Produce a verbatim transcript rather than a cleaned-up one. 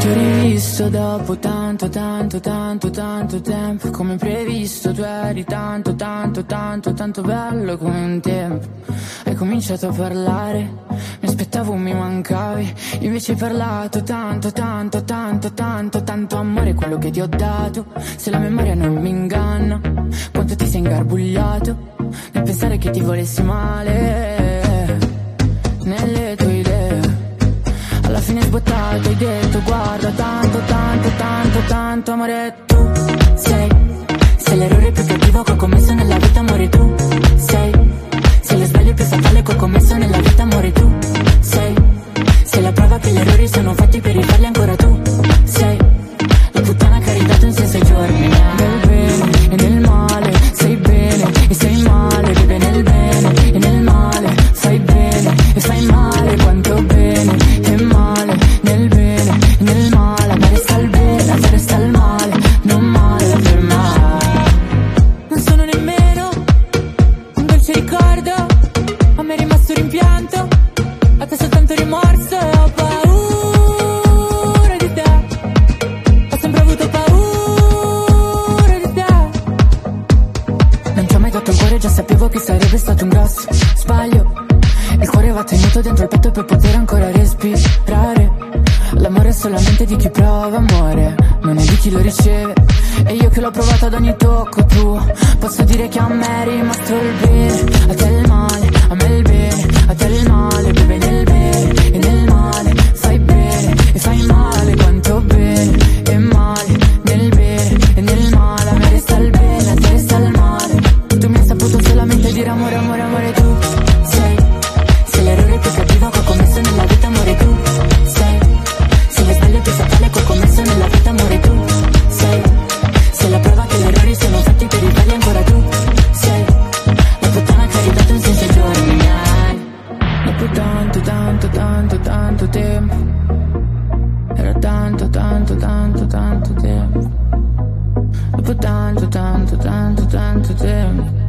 Ti ho rivisto dopo tanto, tanto, tanto, tanto tempo. Come previsto tu eri tanto, tanto, tanto, tanto bello come un tempo. Hai cominciato a parlare, mi aspettavo mi mancavi. Invece hai parlato tanto, tanto, tanto, tanto, tanto amore quello che ti ho dato. Se la memoria non mi inganna, quanto ti sei ingarbugliato nel pensare che ti volessi male. Nelle tue idee alla fine sbottato hai detto guarda tanto, tanto, tanto, tanto amore. Tu sei, sei l'errore più cattivo che ho commesso nella vita amore. Tu sei, sei lo sbaglio più fatale che ho commesso nella vita amore. Tu sei, sei la prova che gli errori sono fatti per rifarli ancora. Tu sei la puttana che ha ridato un senso ai giorni. Nel bene e nel male sei bene e sei male. Vive nel bene e nel male fai bene e fai male. Quanto bene e male nel bene e nel male. Ma resta il bene, a te resta il male. Non male per mai. Non sono nemmeno un dolce ricordo, a me è rimasto rimpianto, a te soltanto rimorso. E ho paura di te, ho sempre avuto paura di te. Non ti ho mai dato il cuore, già sapevo che sarebbe stato un grosso sbaglio. Il cuore va tenuto dentro il petto per poter ancora respirare. L'amore è solamente di chi prova amore, non è di chi lo riceve. E io che l'ho provato ad ogni tocco tu, posso dire che a me è rimasto il bene, a te il male, a me il bene, a te il male. Beve nel bene e nel male fai bene e fai male. Quanto bene e male nel bene e nel male. A me resta il bene, a te resta il male. Tu mi hai saputo solamente dire amore, amore, amore. Tu sei, sei l'errore più cattivo che ho commesso nella vita amore. Tu sei, sei lo sbaglio più fatale che ho commesso nella vita amore. Tu sei, sei la prova che gli errori sono fatti per rifarli ancora. Tu sei la puttana che ha ridato un senso ai giorni miei. Dopo tanto, tanto, tanto, tanto tempo, era tanto, tanto, tanto, tanto tempo. Dopo tanto, tanto, tanto, tanto tempo.